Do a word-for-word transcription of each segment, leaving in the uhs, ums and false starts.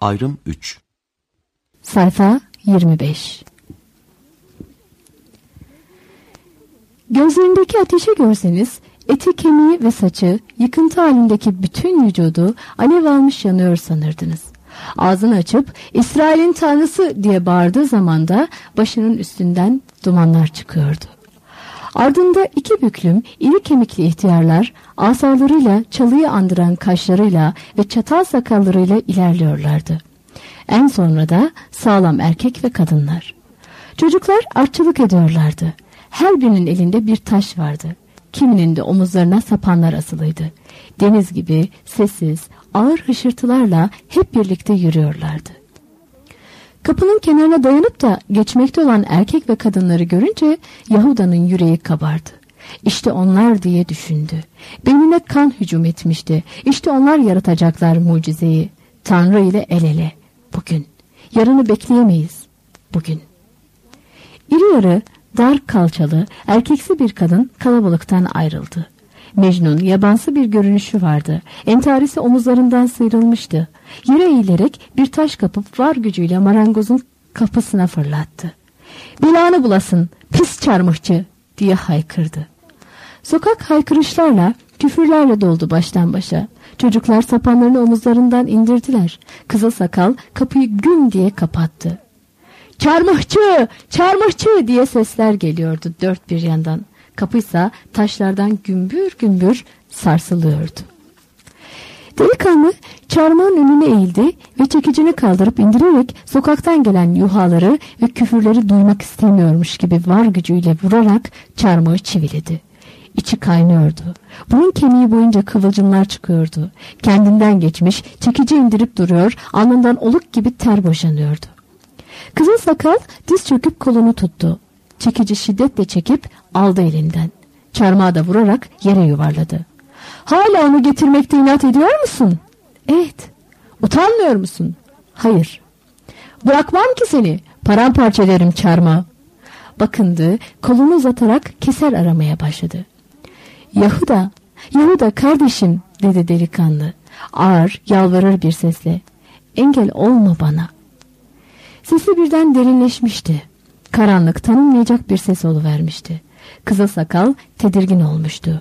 Ayrım üç. Sayfa yirmi beş. Gözlerindeki ateşi görseniz, eti, kemiği ve saçı, yıkıntı halindeki bütün vücudu alev almış yanıyor sanırdınız. Ağzını açıp İsrail'in tanrısı diye bağırdığı zaman da başının üstünden dumanlar çıkıyordu. Ardında iki büklüm, iri kemikli ihtiyarlar, asalarıyla, çalıyı andıran kaşlarıyla ve çatal sakallarıyla ilerliyorlardı. En sonra da sağlam erkek ve kadınlar. Çocuklar artçılık ediyorlardı. Her birinin elinde bir taş vardı. Kiminin de omuzlarına sapanlar asılıydı. Deniz gibi sessiz, ağır hışırtılarla hep birlikte yürüyorlardı. Kapının kenarına dayanıp da geçmekte olan erkek ve kadınları görünce Yahuda'nın yüreği kabardı. İşte onlar diye düşündü. Beynine kan hücum etmişti. İşte onlar yaratacaklar mucizeyi. Tanrı ile el ele. Bugün. Yarını bekleyemeyiz. Bugün. İri yarı, dar kalçalı, erkeksi bir kadın kalabalıktan ayrıldı. Mecnun, yabansı bir görünüşü vardı. Entarisi omuzlarından sıyrılmıştı. Yere eğilerek bir taş kapıp var gücüyle marangozun kapısına fırlattı. "Belanı bulasın, pis çarmıhçı!" diye haykırdı. Sokak haykırışlarla, küfürlerle doldu baştan başa. Çocuklar sapanlarını omuzlarından indirdiler. Kızıl sakal kapıyı güm diye kapattı. "Çarmıhçı! Çarmıhçı!" diye sesler geliyordu dört bir yandan. Kapıysa taşlardan gümbür gümbür sarsılıyordu. Delikanlı çarmıhın önüne eğildi ve çekicini kaldırıp indirerek sokaktan gelen yuhaları ve küfürleri duymak istemiyormuş gibi var gücüyle vurarak çarmıhı çiviledi. İçi kaynıyordu. Burun kemiği boyunca kıvılcımlar çıkıyordu. Kendinden geçmiş, çekici indirip duruyor, alnından oluk gibi ter boşanıyordu. Kızıl sakal diz çöküp kolunu tuttu. Çekici şiddetle çekip aldı elinden. Çarmıha da vurarak yere yuvarladı. "Hala onu getirmekte inat ediyor musun?" "Evet." "Utanmıyor musun?" "Hayır." "Bırakmam ki seni. Paramparça ederim çarmıha." Bakındı, kolunu uzatarak keser aramaya başladı. "Yahuda, Yahuda kardeşim," dedi delikanlı. Ağır, yalvarır bir sesle. "Engel olma bana." Sesi birden derinleşmişti. Karanlık tanınmayacak bir ses oluvermişti. Kızıl sakal tedirgin olmuştu.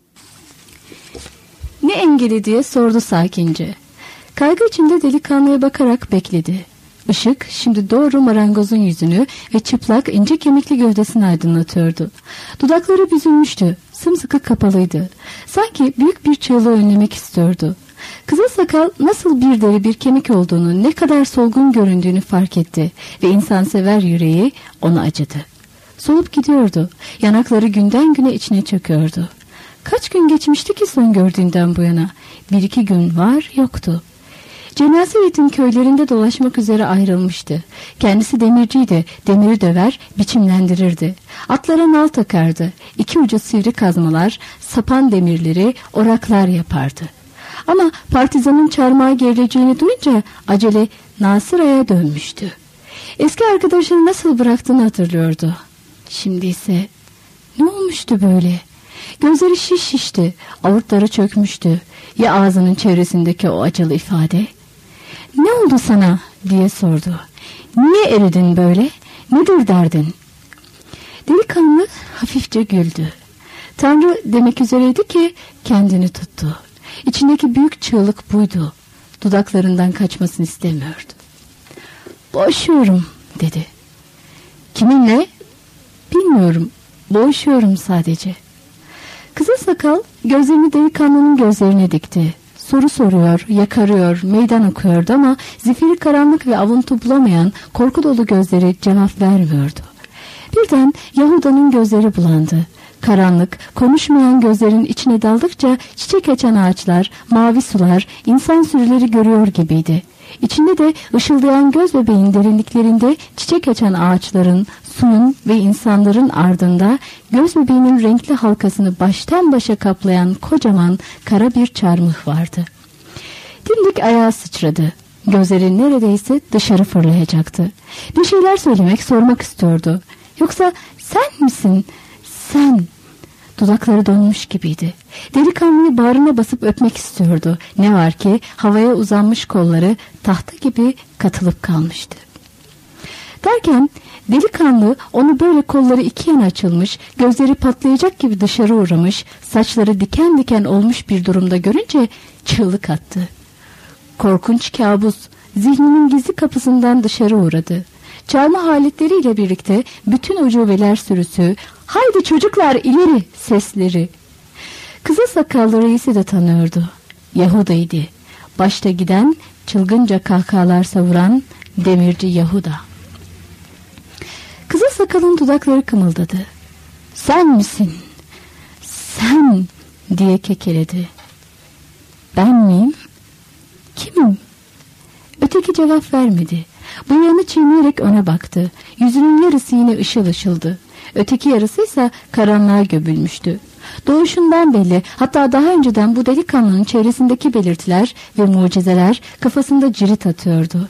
"Ne engeli?" diye sordu sakince. Kaygı içinde delikanlıya bakarak bekledi. Işık şimdi doğru marangozun yüzünü ve çıplak ince kemikli gövdesini aydınlatıyordu. Dudakları büzülmüştü, sımsıkı kapalıydı. Sanki büyük bir çığlığı önlemek istiyordu. Kızıl sakal nasıl bir deri bir kemik olduğunu, ne kadar solgun göründüğünü fark etti ve insansever yüreği ona acıdı. Solup gidiyordu. Yanakları günden güne içine çöküyordu. Kaç gün geçmişti ki son gördüğünden bu yana? Bir iki gün var yoktu. Cenazeyet'in köylerinde dolaşmak üzere ayrılmıştı. Kendisi demirciydi. Demiri döver, biçimlendirirdi. Atlara nal takardı. İki ucu sivri kazmalar, sapan demirleri, oraklar yapardı. Ama partizanın çarmıha gerileceğini duyunca acele Nasıra'ya dönmüştü. Eski arkadaşını nasıl bıraktığını hatırlıyordu. Şimdi ise ne olmuştu böyle? Gözleri şiş şişti, avurtları çökmüştü. Ya ağzının çevresindeki o acılı ifade? "Ne oldu sana?" diye sordu. "Niye eridin böyle? Nedir derdin?" Delikanlı hafifçe güldü. Tanrı demek üzereydi ki kendini tuttu. İçindeki büyük çığlık buydu. Dudaklarından kaçmasını istemiyordu. "Boğuşuyorum," dedi. "Kiminle?" "Bilmiyorum. Boğuşuyorum sadece." Kızıl sakal gözlerini delikanlının gözlerine dikti. Soru soruyor, yakarıyor, meydan okuyordu ama zifiri karanlık ve avuntu bulamayan korku dolu gözleri cevap vermiyordu. Birden Yahuda'nın gözleri bulandı. Karanlık, konuşmayan gözlerin içine daldıkça çiçek açan ağaçlar, mavi sular, insan sürüleri görüyor gibiydi. İçinde de ışıldayan göz bebeğin derinliklerinde çiçek açan ağaçların, suyun ve insanların ardında göz bebeğinin renkli halkasını baştan başa kaplayan kocaman kara bir çarmıh vardı. Dimdik ayağa sıçradı. Gözleri neredeyse dışarı fırlayacaktı. Bir şeyler söylemek, sormak istiyordu. "Yoksa sen misin? Sen?" Dudakları donmuş gibiydi. Delikanlıyı bağrına basıp öpmek istiyordu. Ne var ki havaya uzanmış kolları tahta gibi katılıp kalmıştı. Derken delikanlı onu böyle kolları iki yana açılmış, gözleri patlayacak gibi dışarı uğramış, saçları diken diken olmuş bir durumda görünce çığlık attı. Korkunç kabus zihninin gizli kapısından dışarı uğradı. Çarmıh aletleriyle birlikte bütün ucubeler sürüsü, "Haydi çocuklar ileri!" sesleri. Kızıl sakallı reisi de tanıyordu. Yahuda'ydı. Başta giden, çılgınca kahkahalar savuran demirci Yahuda. Kızıl sakalın dudakları kımıldadı. "Sen misin? Sen!" diye kekeledi. "Ben miyim? Kimim?" Öteki cevap vermedi. Bıyığını çiğneyerek öne baktı. Yüzünün yarısı yine ışıl ışıldı. Öteki yarısı ise karanlığa gömülmüştü. Doğuşundan belli, hatta daha önceden bu delikanlının çevresindeki belirtiler ve mucizeler kafasında cirit atıyordu.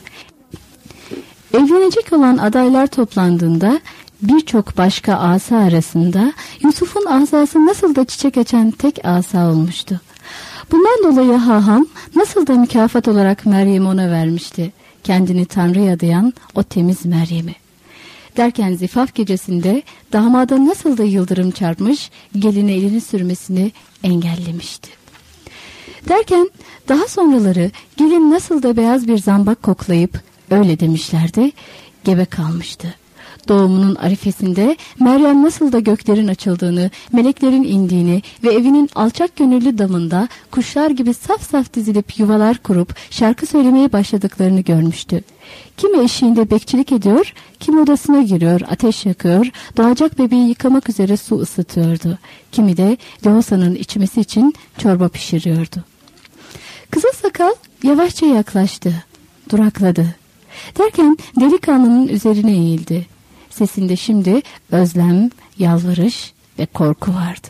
Evlenecek olan adaylar toplandığında birçok başka asa arasında Yusuf'un asası nasıl da çiçek açan tek asa olmuştu. Bundan dolayı haham nasıl da mükafat olarak Meryem'i ona vermişti. Kendini Tanrı'ya adayan o temiz Meryem'i. Derken zifaf gecesinde damada nasıl da yıldırım çarpmış, geline elini sürmesini engellemişti. Derken daha sonraları gelin nasıl da beyaz bir zambak koklayıp, öyle demişlerdi, gebe kalmıştı. Doğumunun arifesinde Meryem nasıl da göklerin açıldığını, meleklerin indiğini ve evinin alçak gönüllü damında kuşlar gibi saf saf dizilip yuvalar kurup şarkı söylemeye başladıklarını görmüştü. Kimi eşiğinde bekçilik ediyor, kimi odasına giriyor, ateş yakıyor, doğacak bebeği yıkamak üzere su ısıtıyordu. Kimi de Leosa'nın içmesi için çorba pişiriyordu. Kızıl sakal yavaşça yaklaştı, durakladı. Derken delikanlının üzerine eğildi. Sesinde şimdi özlem, yalvarış ve korku vardı.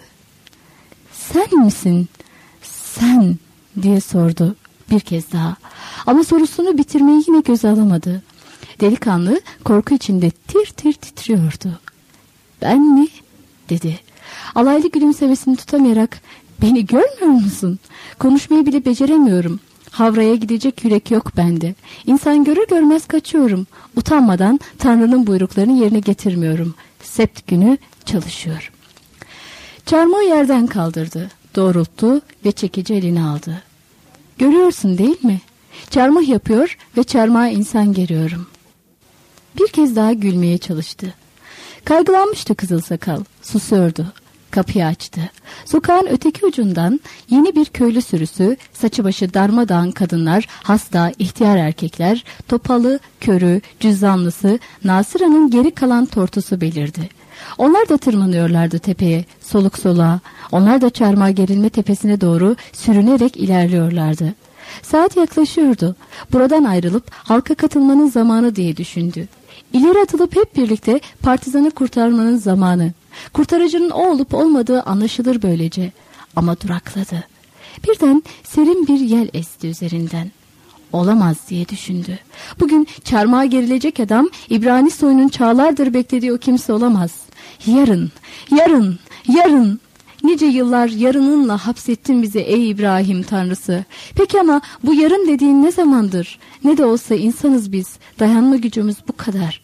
"Sen misin? Sen?" diye sordu bir kez daha. Ama sorusunu bitirmeyi yine göze alamadı. Delikanlı korku içinde tir tir titriyordu. "Ben mi?" dedi. Alaylı gülümsemesini tutamayarak, "Beni görmüyor musun? Konuşmayı bile beceremiyorum. Havraya gidecek yürek yok bende. İnsan görür görmez kaçıyorum. Utanmadan Tanrı'nın buyruklarını yerine getirmiyorum. Sept günü çalışıyorum." Çarmıhı yerden kaldırdı, doğrulttu ve çekici eline aldı. "Görüyorsun değil mi? Çarmıh yapıyor ve çarmıha insan geriyorum." Bir kez daha gülmeye çalıştı. Kaygılanmıştı kızıl sakal, susuyordu. Kapıyı açtı. Sokağın öteki ucundan yeni bir köylü sürüsü, saçı başı darmadağın kadınlar, hasta, ihtiyar erkekler, topalı, körü, cüzdanlısı, Nasıra'nın geri kalan tortusu belirdi. Onlar da tırmanıyorlardı tepeye, soluk soluğa. Onlar da çarmıha gerilme tepesine doğru sürünerek ilerliyorlardı. Saat yaklaşıyordu. Buradan ayrılıp halka katılmanın zamanı diye düşündü. İleri atılıp hep birlikte partizanı kurtarmanın zamanı. Kurtarıcının o olup olmadığı anlaşılır böylece. Ama durakladı. Birden serin bir yel esti üzerinden. Olamaz diye düşündü. Bugün çarmıha gerilecek adam İbrani soyunun çağlardır beklediği o kimse olamaz. Yarın, yarın, yarın. Nice yıllar yarınınla hapsettin bizi ey İbrahim Tanrısı. Peki ama bu yarın dediğin ne zamandır? Ne de olsa insanız biz. Dayanma gücümüz bu kadar.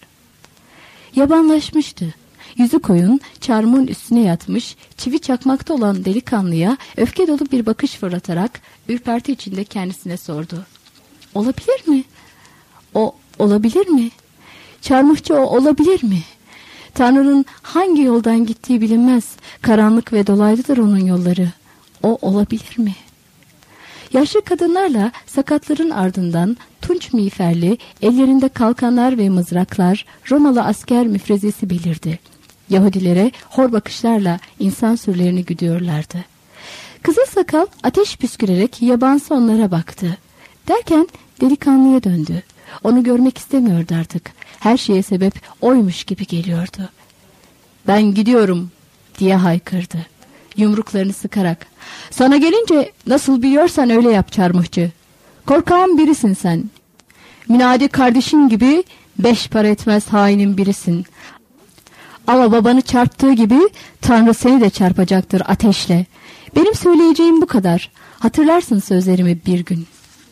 Yabanlaşmıştı. Yüzü koyun, çarmıhın üstüne yatmış, çivi çakmakta olan delikanlıya öfke dolu bir bakış fırlatarak ürperti içinde kendisine sordu. Olabilir mi? O olabilir mi? Çarmıhçı o olabilir mi? Tanrı'nın hangi yoldan gittiği bilinmez. Karanlık ve dolaylıdır onun yolları. O olabilir mi? Yaşlı kadınlarla sakatların ardından tunç miğferli, ellerinde kalkanlar ve mızraklar Romalı asker müfrezesi belirdi. Yahudilere hor bakışlarla insan sürülerini güdüyorlardı. Kızıl sakal ateş püskürerek yabansı onlara baktı. Derken delikanlıya döndü. Onu görmek istemiyordu artık. Her şeye sebep oymuş gibi geliyordu. "Ben gidiyorum," diye haykırdı. Yumruklarını sıkarak. "Sana gelince nasıl biliyorsan öyle yap çarmıhçı. Korkağın birisin sen. Minadi kardeşin gibi beş para etmez hainin birisin. Ama babanı çarptığı gibi Tanrı seni de çarpacaktır ateşle. Benim söyleyeceğim bu kadar. Hatırlarsın sözlerimi bir gün.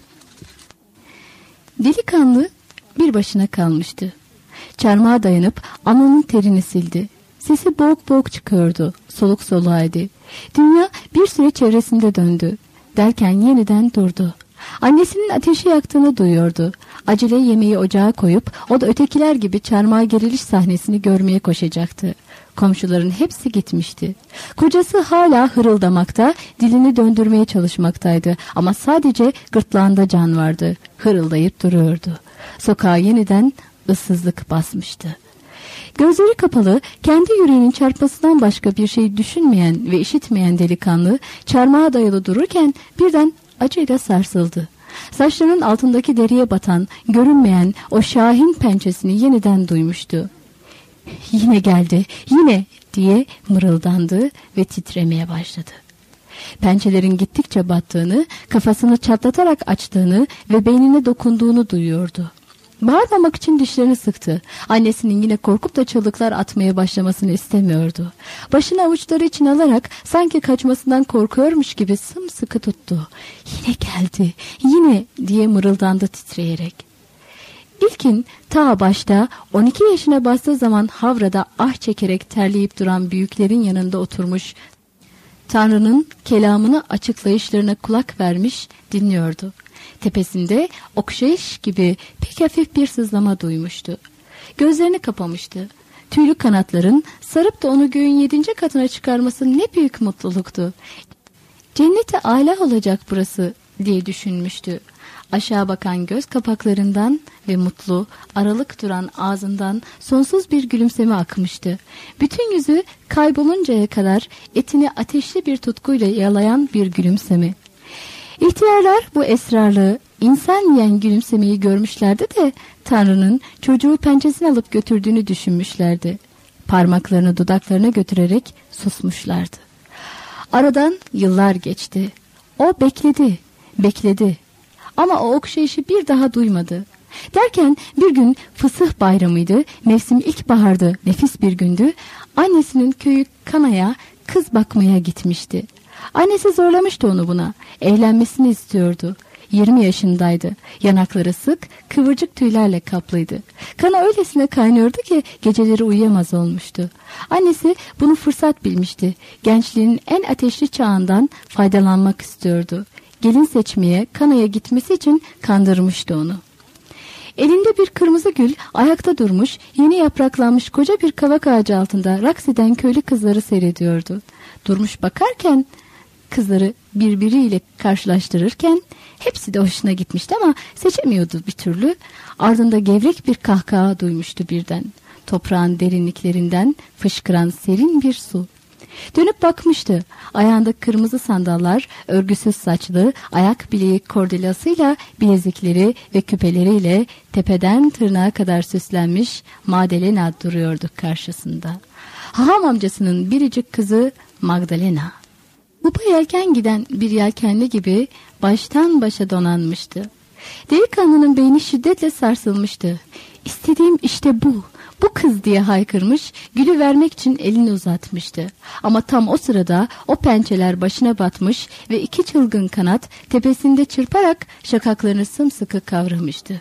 Delikanlı bir başına kalmıştı. Çarmıha dayanıp alnının terini sildi. Sesi boğuk boğuk çıkıyordu. Soluk soluğaydı. Dünya bir süre çevresinde döndü. Derken yeniden durdu. Annesinin ateşi yaktığını duyuyordu. Acele yemeği ocağa koyup o da ötekiler gibi çarmıha geriliş sahnesini görmeye koşacaktı. Komşuların hepsi gitmişti. Kocası hala hırıldamakta, dilini döndürmeye çalışmaktaydı. Ama sadece gırtlağında can vardı. Hırıldayıp duruyordu. Sokağa yeniden ıssızlık basmıştı. Gözleri kapalı, kendi yüreğinin çarpmasından başka bir şey düşünmeyen ve işitmeyen delikanlı çarmıha dayalı dururken birden acıyla sarsıldı. Saçlarının altındaki deriye batan, görünmeyen o şahin pençesini yeniden duymuştu. "Yine geldi, yine!" diye mırıldandı ve titremeye başladı. Pençelerin gittikçe battığını, kafasını çatlatarak açtığını ve beynine dokunduğunu duyuyordu. Bağırmamak için dişlerini sıktı. Annesinin yine korkup da çığlıklar atmaya başlamasını istemiyordu. Başını avuçları için alarak sanki kaçmasından korkuyormuş gibi sımsıkı tuttu. "Yine geldi, yine!" diye mırıldandı titreyerek. İlkin ta başta on iki yaşına bastığı zaman Havra'da ah çekerek terleyip duran büyüklerin yanında oturmuş, Tanrı'nın kelamını açıklayışlarına kulak vermiş dinliyordu. Tepesinde okşayış gibi pek hafif bir sızlama duymuştu. Gözlerini kapamıştı. Tüylü kanatların sarıp da onu göğün yedinci katına çıkarması ne büyük mutluluktu. Cennete âlâ olacak burası diye düşünmüştü. Aşağı bakan göz kapaklarından ve mutlu, aralık duran ağzından sonsuz bir gülümseme akmıştı. Bütün yüzü kayboluncaya kadar etini ateşli bir tutkuyla yalayan bir gülümseme. İhtiyarlar bu esrarlı, insan yiyen gülümsemeyi görmüşlerdi de Tanrı'nın çocuğu pençesine alıp götürdüğünü düşünmüşlerdi. Parmaklarını dudaklarına götürerek susmuşlardı. Aradan yıllar geçti. O bekledi, bekledi. Ama o okşayışı bir daha duymadı. Derken bir gün fısıh bayramıydı, mevsim ilkbahardı, nefis bir gündü. Annesinin köyü Kana'ya kız bakmaya gitmişti. Annesi zorlamıştı onu buna. Evlenmesini istiyordu. yirmi yaşındaydı. Yanakları sık, kıvırcık tüylerle kaplıydı. Kana öylesine kaynıyordu ki geceleri uyuyamaz olmuştu. Annesi bunu fırsat bilmişti. Gençliğinin en ateşli çağından faydalanmak istiyordu. Gelin seçmeye Kana'ya gitmesi için kandırmıştı onu. Elinde bir kırmızı gül ayakta durmuş, yeni yapraklanmış koca bir kavak ağacı altında raks eden köylü kızları seyrediyordu. Durmuş bakarken, kızları birbiriyle karşılaştırırken hepsi de hoşuna gitmişti ama seçemiyordu bir türlü. Ardında gevrek bir kahkaha duymuştu birden. Toprağın derinliklerinden fışkıran serin bir su. Dönüp bakmıştı. Ayağında kırmızı sandallar, örgüsüz saçlı, ayak bileği kordelasıyla bilezikleri ve küpeleriyle tepeden tırnağa kadar süslenmiş Magdalena duruyordu karşısında. Haham amcasının biricik kızı Magdalena. Upa yelken giden bir yelkenli gibi baştan başa donanmıştı. Delikanlının beyni şiddetle sarsılmıştı. "İstediğim işte bu, bu kız!" diye haykırmış, gülü vermek için elini uzatmıştı. Ama tam o sırada o pençeler başına batmış ve iki çılgın kanat tepesinde çırparak şakaklarını sımsıkı kavramıştı.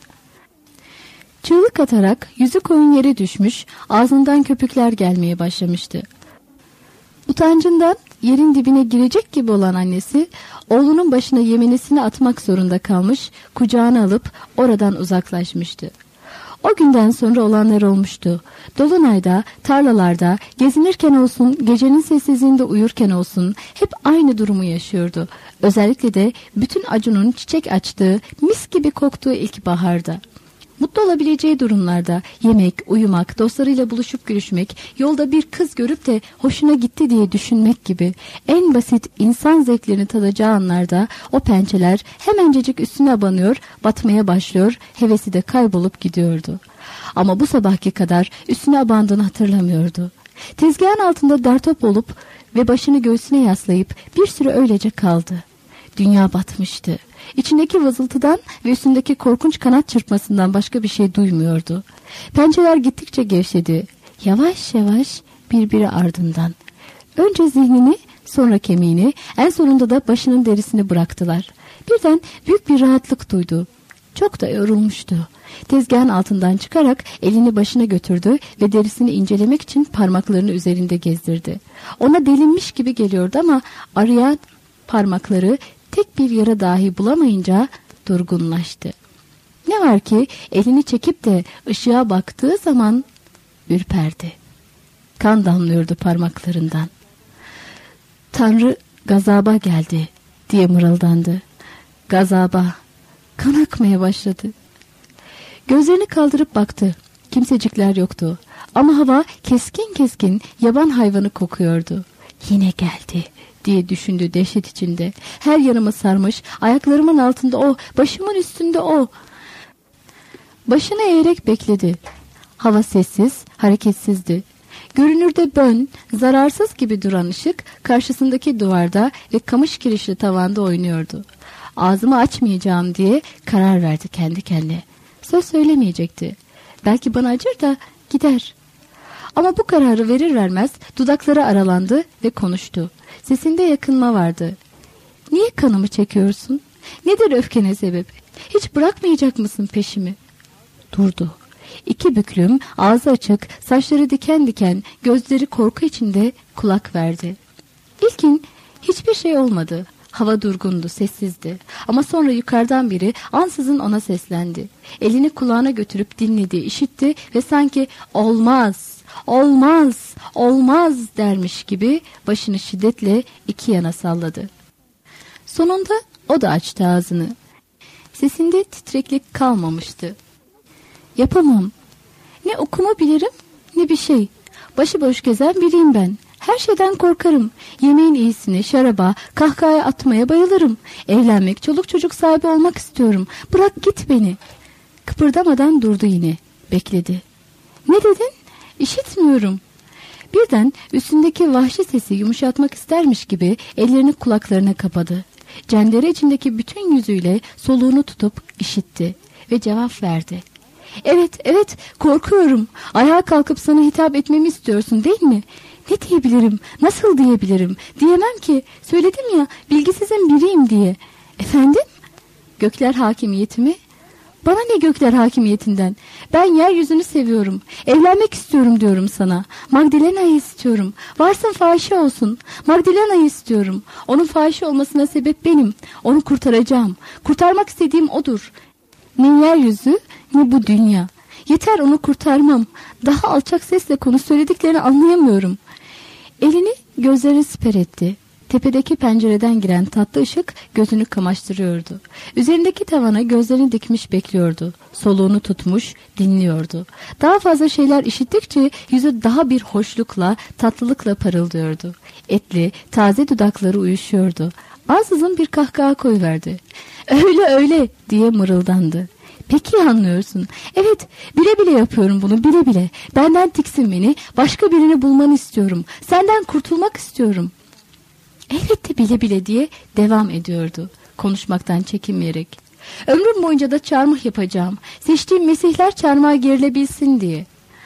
Çığlık atarak yüzü koyun yere düşmüş, ağzından köpükler gelmeye başlamıştı. Utancından yerin dibine girecek gibi olan annesi, oğlunun başına yemenisini atmak zorunda kalmış, kucağına alıp oradan uzaklaşmıştı. O günden sonra olanlar olmuştu. Dolunayda, tarlalarda, gezinirken olsun, gecenin sessizliğinde uyurken olsun hep aynı durumu yaşıyordu. Özellikle de bütün Acun'un çiçek açtığı, mis gibi koktuğu ilkbaharda. Mutlu olabileceği durumlarda yemek, uyumak, dostlarıyla buluşup görüşmek, yolda bir kız görüp de hoşuna gitti diye düşünmek gibi en basit insan zevklerini tadacağı anlarda o pençeler hemencecik üstüne abanıyor, batmaya başlıyor, hevesi de kaybolup gidiyordu. Ama bu sabahki kadar üstüne abandığını hatırlamıyordu. Tezgahın altında dertop olup ve başını göğsüne yaslayıp bir süre öylece kaldı. Dünya batmıştı. İçindeki vızıltıdan ve üstündeki korkunç kanat çırpmasından başka bir şey duymuyordu. Pençeler gittikçe gevşedi. Yavaş yavaş birbiri ardından. Önce zihnini, sonra kemiğini, en sonunda da başının derisini bıraktılar. Birden büyük bir rahatlık duydu. Çok da yorulmuştu. Tezgahın altından çıkarak elini başına götürdü ve derisini incelemek için parmaklarını üzerinde gezdirdi. Ona delinmiş gibi geliyordu ama arayan parmakları tek bir yara dahi bulamayınca durgunlaştı. Ne var ki elini çekip de ışığa baktığı zaman ürperdi. Kan damlıyordu parmaklarından. Tanrı gazaba geldi diye mırıldandı. Gazaba. Kan akmaya başladı. Gözlerini kaldırıp baktı. Kimsecikler yoktu. Ama hava keskin keskin yaban hayvanı kokuyordu. Yine geldi diye düşündü dehşet içinde. Her yanımı sarmış, ayaklarımın altında o, başımın üstünde o. Başını eğerek bekledi. Hava sessiz, hareketsizdi. Görünürde bön, zararsız gibi duran ışık karşısındaki duvarda ve kamış kirişli tavanda oynuyordu. Ağzımı açmayacağım diye karar verdi kendi kendine. Söz söylemeyecekti. Belki bana acır da gider. Ama bu kararı verir vermez dudakları aralandı ve konuştu. Sesinde yakınma vardı. Niye kanımı çekiyorsun? Nedir öfkene sebep? Hiç bırakmayacak mısın peşimi? Durdu. İki büklüm, ağzı açık, saçları diken diken, gözleri korku içinde kulak verdi. İlkin hiçbir şey olmadı. Hava durgundu, sessizdi. Ama sonra yukarıdan biri ansızın ona seslendi. Elini kulağına götürüp dinledi, işitti ve sanki olmaz, olmaz, olmaz dermiş gibi başını şiddetle iki yana salladı. Sonunda o da açtı ağzını. Sesinde titreklik kalmamıştı. Yapamam. Ne okuma bilirim ne bir şey. Başıboş gezen biriyim ben. Her şeyden korkarım. Yemeğin iyisini, şaraba, kahkahaya atmaya bayılırım. Evlenmek, çoluk çocuk sahibi olmak istiyorum. Bırak git beni. Kıpırdamadan durdu yine. Bekledi. Ne dedin? İşitmiyorum. Birden üstündeki vahşi sesi yumuşatmak istermiş gibi ellerini kulaklarına kapadı. Cendere içindeki bütün yüzüyle soluğunu tutup işitti ve cevap verdi. Evet, evet, korkuyorum. Ayağa kalkıp sana hitap etmemi istiyorsun değil mi? Ne diyebilirim, nasıl diyebilirim? Diyemem ki, söyledim ya, bilgisizin biriyim diye. Efendim? Gökler hakimiyeti mi? Bana ne gökler hakimiyetinden? Ben yeryüzünü seviyorum. Evlenmek istiyorum diyorum sana. Magdalena'yı istiyorum. Varsın fahişe olsun. Magdalena'yı istiyorum. Onun fahişe olmasına sebep benim. Onu kurtaracağım. Kurtarmak istediğim odur. Ne yeryüzü ne bu dünya. Yeter onu kurtarmam. Daha alçak sesle konu söylediklerini anlayamıyorum. Elini gözlerine siper etti. Tepedeki pencereden giren tatlı ışık gözünü kamaştırıyordu. Üzerindeki tavana gözlerini dikmiş bekliyordu. Soluğunu tutmuş dinliyordu. Daha fazla şeyler işittikçe yüzü daha bir hoşlukla, tatlılıkla parıldıyordu. Etli, taze dudakları uyuşuyordu. Ansızın bir kahkaha koyuverdi. Öyle öyle diye mırıldandı. Peki anlıyorsun. Evet, bile bile yapıyorum bunu, bile bile. Benden tiksinmeni, başka birini bulmanı istiyorum. Senden kurtulmak istiyorum. Elbette bile bile diye devam ediyordu. Konuşmaktan çekinmeyerek. Ömrüm boyunca da çarmıh yapacağım. Seçtiğim mesihler çarmıha gerilebilsin diye.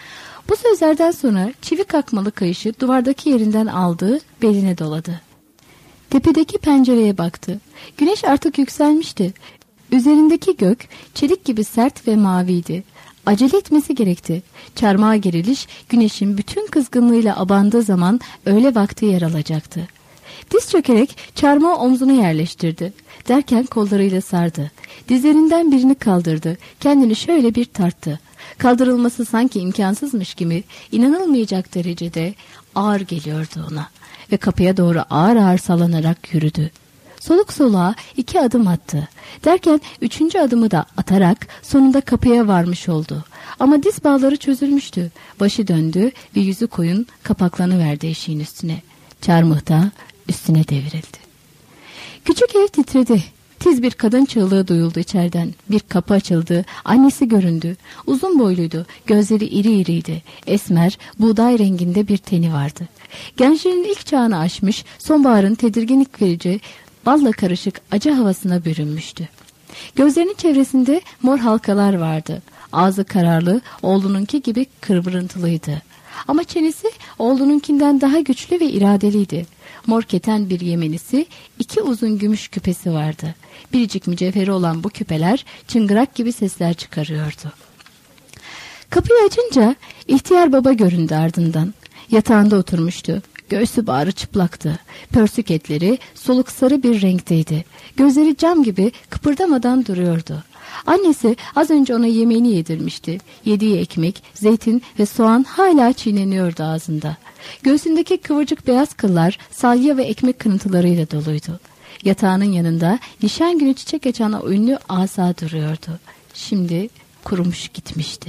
Bu sözlerden sonra çivi kakmalı kayışı duvardaki yerinden aldı, beline doladı. Tepedeki pencereye baktı. Güneş artık yükselmişti. Üzerindeki gök çelik gibi sert ve maviydi. Acele etmesi gerekti. Çarmıha geriliş güneşin bütün kızgınlığıyla abandığı zaman öğle vakti yer alacaktı. Diz çökerek çarmıha omzuna yerleştirdi. Derken kollarıyla sardı. Dizlerinden birini kaldırdı. Kendini şöyle bir tarttı. Kaldırılması sanki imkansızmış gibi inanılmayacak derecede ağır geliyordu ona. Ve kapıya doğru ağır ağır sallanarak yürüdü. Soluk soluğa iki adım attı. Derken üçüncü adımı da atarak sonunda kapıya varmış oldu. Ama diz bağları çözülmüştü. Başı döndü ve yüzü koyun kapaklanıverdi eşiğin üstüne. Çarmıhta üstüne devrildi. Küçük ev titredi. Tiz bir kadın çığlığı duyuldu içeriden. Bir kapı açıldı. Annesi göründü. Uzun boyluydu. Gözleri iri iriydi. Esmer, buğday renginde bir teni vardı. Gençliğinin ilk çağını aşmış, sonbaharın tedirginlik verici, balla karışık acı havasına bürünmüştü. Gözlerinin çevresinde mor halkalar vardı. Ağzı kararlı, oğlununki gibi kıvrıntılıydı. Ama çenesi oğlununkinden daha güçlü ve iradeliydi. Mor keten bir yemenisi, iki uzun gümüş küpesi vardı. Biricik mücevheri olan bu küpeler çıngırak gibi sesler çıkarıyordu. Kapıyı açınca ihtiyar baba göründü ardından. Yatağında oturmuştu. Göğsü bağrı çıplaktı. Pörsük etleri soluk sarı bir renkteydi. Gözleri cam gibi kıpırdamadan duruyordu. Annesi az önce ona yemeğini yedirmişti. Yediği ekmek, zeytin ve soğan hala çiğneniyordu ağzında. Göğsündeki kıvırcık beyaz kıllar salya ve ekmek kırıntılarıyla doluydu. Yatağının yanında nişan günü çiçek açan o ünlü asa duruyordu. Şimdi kurumuş gitmişti.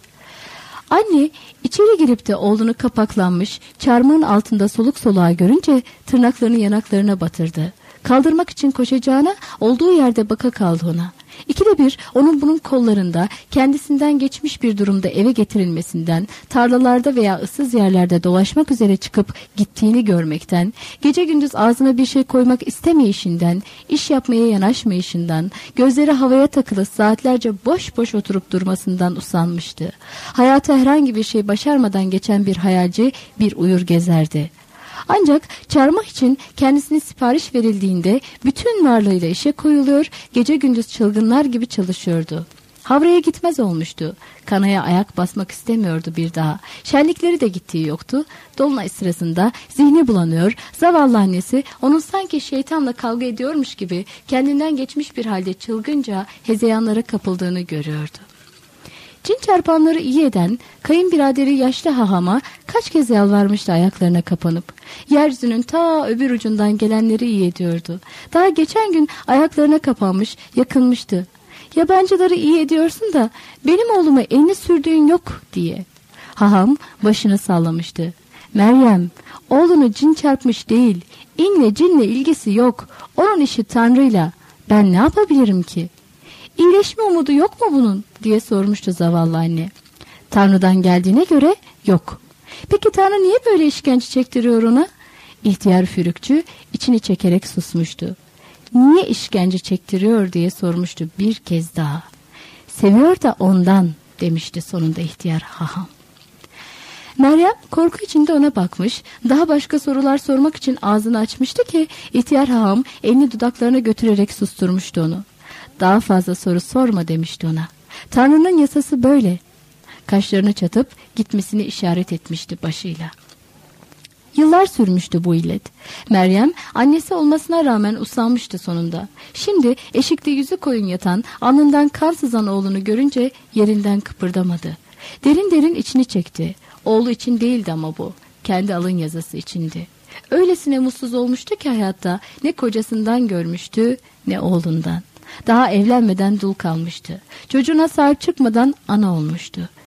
Anne içeri girip de oğlunu kapaklanmış, çarmıhın altında soluk soluğa görünce tırnaklarını yanaklarına batırdı. Kaldırmak için koşacağına olduğu yerde baka kaldı ona. İkide bir onun bunun kollarında kendisinden geçmiş bir durumda eve getirilmesinden, tarlalarda veya ıssız yerlerde dolaşmak üzere çıkıp gittiğini görmekten, gece gündüz ağzına bir şey koymak istemeyişinden, iş yapmaya yanaşmayışından, gözleri havaya takılı saatlerce boş boş oturup durmasından usanmıştı. Hayata herhangi bir şey başarmadan geçen bir hayalci bir uyur gezerdi. Ancak çarmıh için kendisine sipariş verildiğinde bütün varlığıyla işe koyuluyor, gece gündüz çılgınlar gibi çalışıyordu. Havraya gitmez olmuştu. Kanaya ayak basmak istemiyordu bir daha. Şenlikleri de gittiği yoktu. Dolunay sırasında zihni bulanıyor, zavallı annesi onun sanki şeytanla kavga ediyormuş gibi kendinden geçmiş bir halde çılgınca hezeyanlara kapıldığını görüyordu. Cin çarpanları iyi eden kayınbiraderi yaşlı hahama kaç kez yalvarmıştı ayaklarına kapanıp. Yeryüzünün ta öbür ucundan gelenleri iyi ediyordu. Daha geçen gün ayaklarına kapanmış, yakınmıştı. Yabancıları iyi ediyorsun da benim oğluma elini sürdüğün yok diye. Haham başını sallamıştı. Meryem, oğlunu cin çarpmış değil, inle cinle ilgisi yok. Onun işi Tanrı'yla. Ben ne yapabilirim ki? İyileşme umudu yok mu bunun diye sormuştu zavallı anne. Tanrı'dan geldiğine göre yok. Peki Tanrı niye böyle işkence çektiriyor ona? İhtiyar fürükçü içini çekerek susmuştu. Niye işkence çektiriyor diye sormuştu bir kez daha. Seviyor da ondan demişti sonunda ihtiyar haham. Meryem korku içinde ona bakmış, daha başka sorular sormak için ağzını açmıştı ki ihtiyar haham elini dudaklarına götürerek susturmuştu onu. Daha fazla soru sorma demişti ona. Tanrı'nın yasası böyle. Kaşlarını çatıp gitmesini işaret etmişti başıyla. Yıllar sürmüştü bu illet. Meryem annesi olmasına rağmen usanmıştı sonunda. Şimdi eşikte yüzü koyun yatan, alnından kan sızan oğlunu görünce yerinden kıpırdamadı. Derin derin içini çekti. Oğlu için değildi ama bu. Kendi alın yazısı içindi. Öylesine mutsuz olmuştu ki hayatta ne kocasından görmüştü ne oğlundan. Daha evlenmeden dul kalmıştı. Çocuğuna sahip çıkmadan ana olmuştu.